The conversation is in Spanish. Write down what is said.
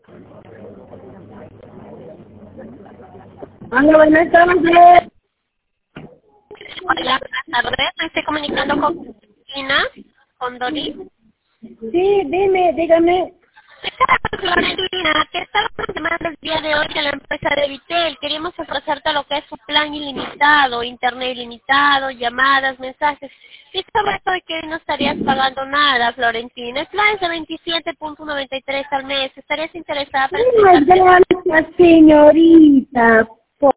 Hola, buenas tardes. Hola, buenas tardes. Me estoy comunicando con Cristina, con Dori. Sí, dime, dígame. Florentina, ¿qué estamos llamando el día de hoy de la empresa de Vitel? Queríamos ofrecerte lo que es un plan ilimitado, internet ilimitado, llamadas, mensajes. Y sobre todo que no estarías pagando nada, Florentina. El plan es de 27.93 al mes. ¿Estarías interesada para Muchas gracias, señorita.